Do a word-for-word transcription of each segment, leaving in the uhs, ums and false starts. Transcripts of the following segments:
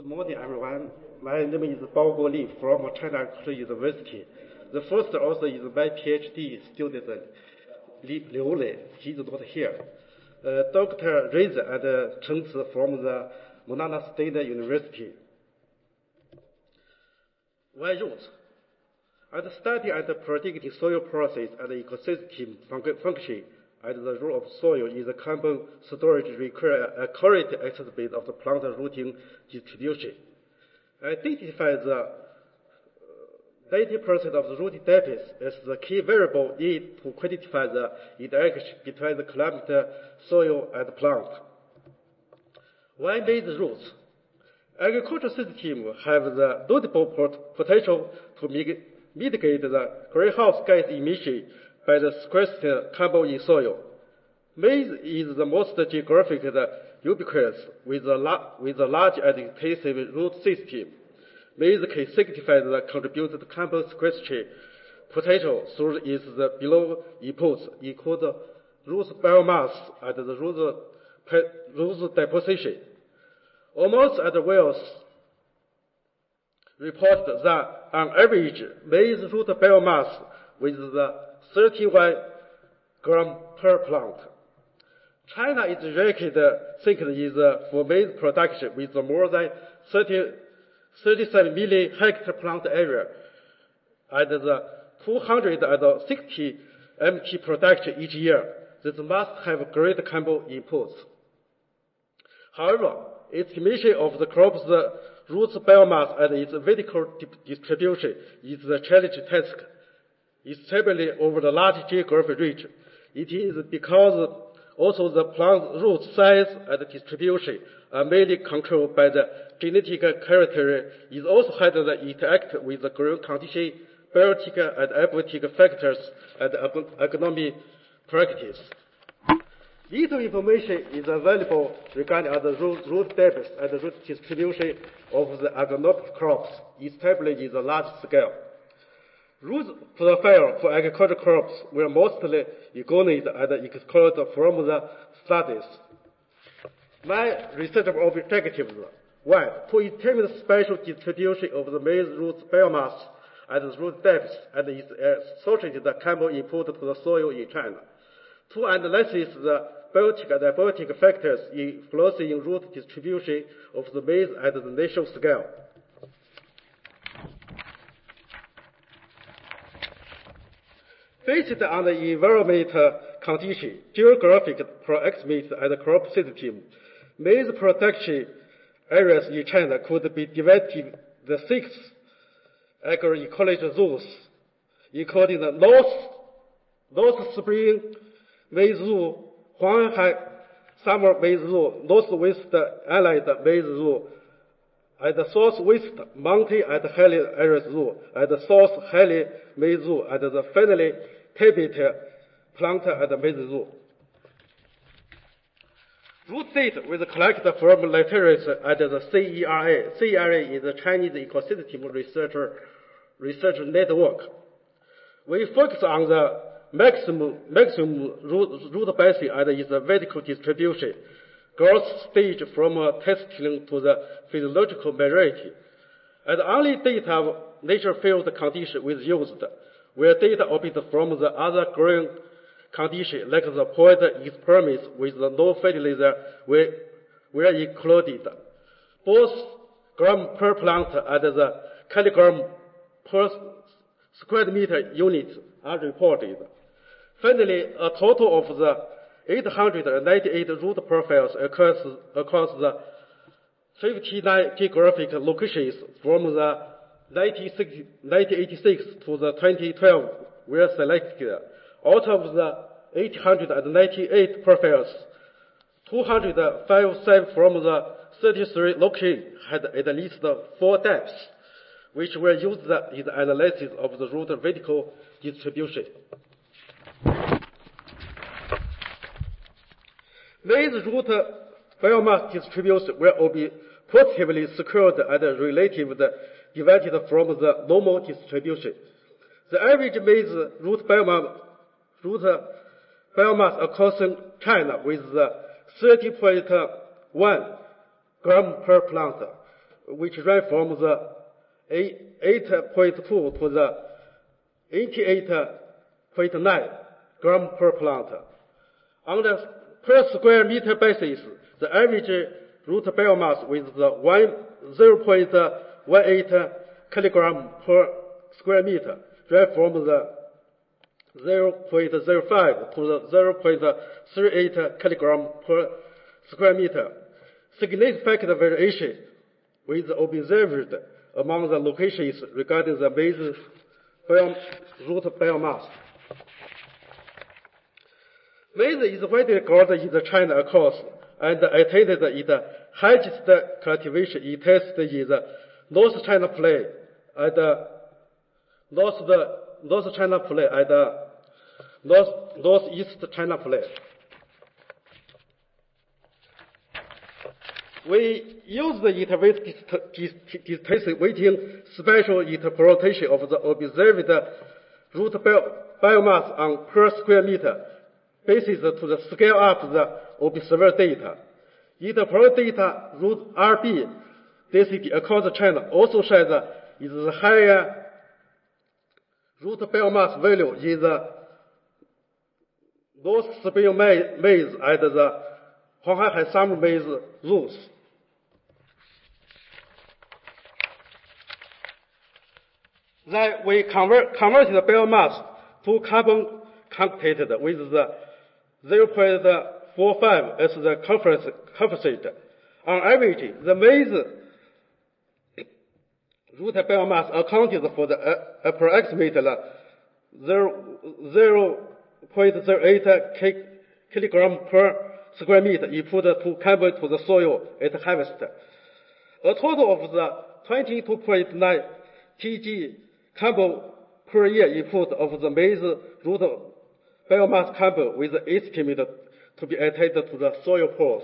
Good morning, everyone. My name is Bao Guoli from China Agricultural University. The first author is my PhD student, Liu Lei. He is not here. Uh, Doctor Reza and uh, Chen Zi from the Monana State University. Why roots? And study and predicting soil process and ecosystem function and the role of soil in the carbon storage require a accurate estimate of the plant rooting distribution. Identify the ninety percent of the rooting depth as the key variable needed to quantify the interaction between the climate, soil, and plant. Why maize roots? Agricultural systems have the notable potential to mitigate the greenhouse gas emission by the sequestering carbon in soil. Maize is the most geographically ubiquitous with a, la with a large and extensive root system. Maize can significantly contribute to carbon sequestration potential through its the below inputs, including root biomass and the root, root deposition. Almost at Wells reported that on average, maize root biomass with the thirty-one gram per plant. China is ranked second in the for maize production with more than thirty-seven million hectare plant area and the two hundred sixty M T production each year. This must have great carbon inputs. However, estimation of the crop's root biomass and its vertical distribution is a challenging task, especially over the large geographic region. It is because also the plant root size and distribution are mainly controlled by the genetic character. It also has to interact with the growing condition, biotic and abiotic factors, and agronomic practice. Little information is available regarding the root, root depth and the root distribution of the agronomic crops established in the large scale. Root profile for agricultural crops were mostly examined and explored from the studies. My research objectives one, to determine the spatial distribution of the maize root biomass and the root depth and its associated carbon input to the soil in China. To analyze the biotic and abiotic factors influencing root distribution of the maize at the national scale. Based on the environmental condition, geographic proximity, and crop system, maize production areas in China could be divided into the six agroecological zones, including the North, North Spring maize zone, Huanghai summer maize zone, Northwest Allied maize zone, and the Southwest mountain and hilly areas zone, and the South hilly maize zone, and the finally Tibet plant and maize zone. Root data was collected from literature and the C E R A. C E R A is the Chinese Ecosystem Researcher Research Network. We focus on the maximum, maximum root, root basin and its vertical distribution, growth stage from uh, testing to the physiological maturity. And only data of nature field condition was used, where data obtained from the other growing conditions, like the point experiments with the no fertilizer, were, were included. Both gram per plant and the kilogram per square meter unit are reported. Finally, a total of the eight hundred ninety-eight root profiles across, across the fifty-nine geographic locations from the nineteen eighty-six to the twenty twelve were selected. Out of the eight hundred ninety-eight profiles, two hundred fifty-seven from the thirty-three locations had at least four depths, which were used in the analysis of the root vertical distribution. Maize root biomass distribution will be positively secured and relative divided from the normal distribution. The average maize root biomass, root biomass across China with thirty point one gram per plant. which ran from the eight point two to the eighty-eight point nine gram per plant. On the per square meter basis, the average root biomass with the zero point one eight kilogram per square meter ran from the zero point zero five to the zero point three eight kilogram per square meter. Significant variation was observed among the locations regarding the maize bio, root biomass. Maize is widely grown in China across and attended in the highest cultivation in test in the North China Plain and North, North China Plain and North, Northeast China Plain. We use the intermittent testing weighting special interpretation of the observed root biomass on per square meter basis to the scale up the observed data. Interpret data root R B density across China also shows that is the higher root biomass value in the North Spring maize and the Huanghai summer maize roots. Then we convert, converted the biomass to carbon concentrated with the zero point four five as the coefficient. On average, the maize root biomass accounted for the approximately zero point zero eight kilogram per square meter input to carbon to the soil at harvest. A total of the twenty-two point nine kilograms carbon per year input of the maize root biomass carbon with estimated to be added to the soil pores.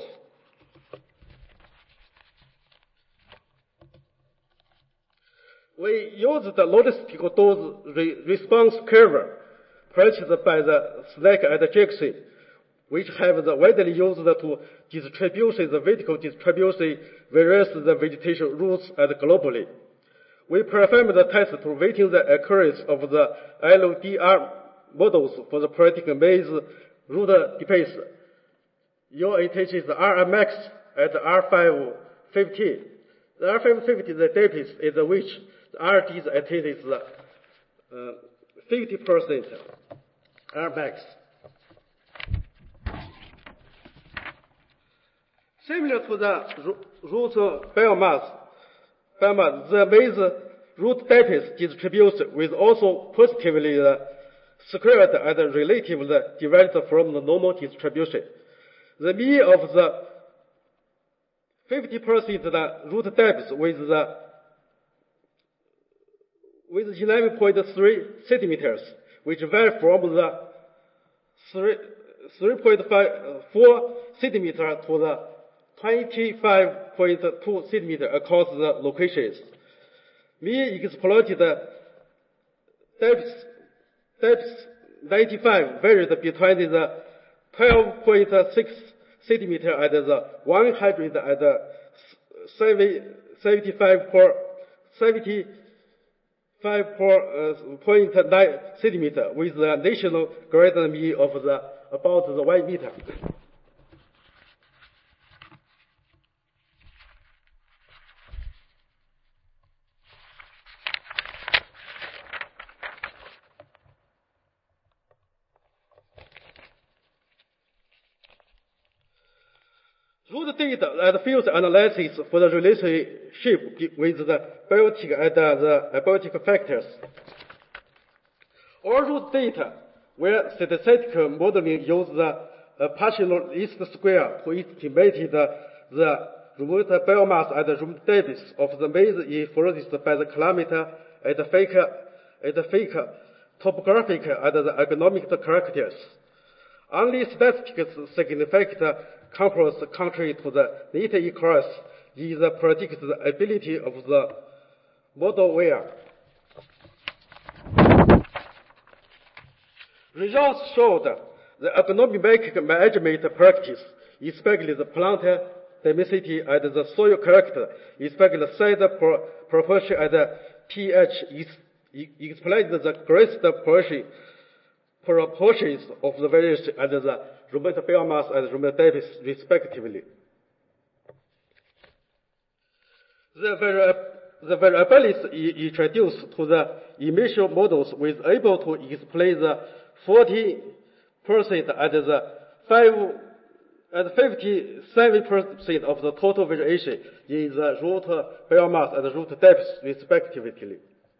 We use the logistical dose re response curve purchased by the Slack and Jackson, which have the widely used to distribute the vertical distribution various the vegetation routes and globally. We performed the test to weighting the accuracy of the L D R models for the predicted maize root depth. Your attention is R max at R five fifty. The R five fifty, the depth is which the R D's attention is uh, fifty percent R max. Similar to the root biomass, biomass, the maize root depth distribution was also positively uh, skewed and relatively derived from the normal distribution. The mean of the fifty percent the root depth with the with eleven point three centimeters, which vary from the three point four centimeter to the twenty-five point two centimeter across the locations. Mean exploited depth, depth ninety-five varied between the twelve point six centimeter and the one hundred seventy-five point nine centimeter with the national gradient mean of the about the one meter. Root data and field analysis for the relationship with the biotic and the abiotic factors. All root data where statistical modeling used the uh, partial least square to estimate the, the root biomass and the root depth of the maize influenced by the climate and the fake, and the fake topographic and the economic characters. Only statistics significant compares contrary to the data equals is the predicted ability of the modelware. Results showed the economic management practice, especially the plant density and the soil character, especially the side pro proportion and the pH, is, explain the greatest portion, proportions of the variation and the ruminant biomass and ruminant depth, respectively. The, vari the variability introduced to the emission models was able to explain the forty percent and the five and fifty-seven percent of the total variation in the root biomass and root depth, respectively.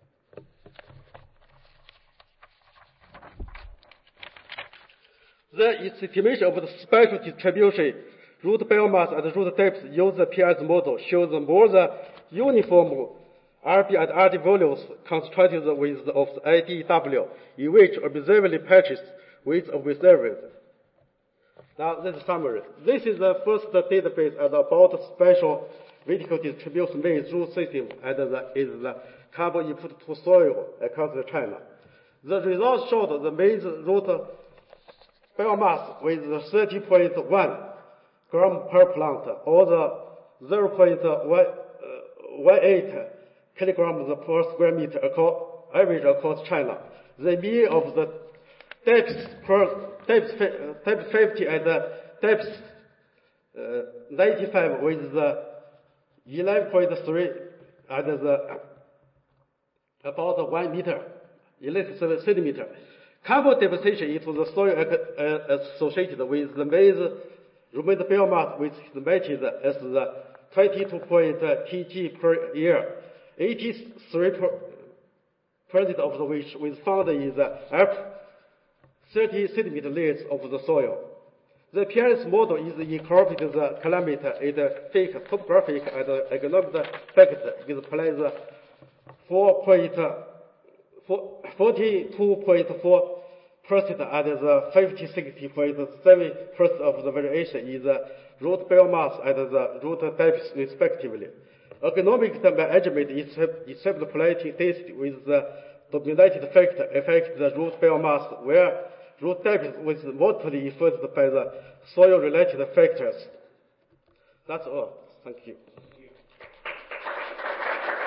The estimation of the spatial distribution, root biomass and root depth using the P I S model shows more the uniform R B and R D volumes concentrated with of the I D W, in which observable patches with observed. Now, this is summary. This is the first database about spatial vertical distribution maize root system and the, is the carbon input to soil across China. The results showed the maize root biomass with thirty point one gram per plant, or the zero point one eight kilograms per square meter average across China. The mean of the depth per depth, depth fifty and depth uh, ninety-five with the eleven point three and the about one meter, eleven centimeter. Carbon deposition into the soil uh, associated with the maize ruminant biomass, which is measured as the twenty-two point T G per year. eighty-three percent of the which was found in the upper thirty centimeter layers of the soil. The P I S model is incorporating the climate and fake topographic and economic factor is placed forty-two point four percent and the fifty-six point seven percent of the variation in the root biomass and the root depth, respectively. Economic management is extrapolating density with the dominated factor affect the root biomass, where root depth was mostly influenced by the soil-related factors. That's all. Thank you.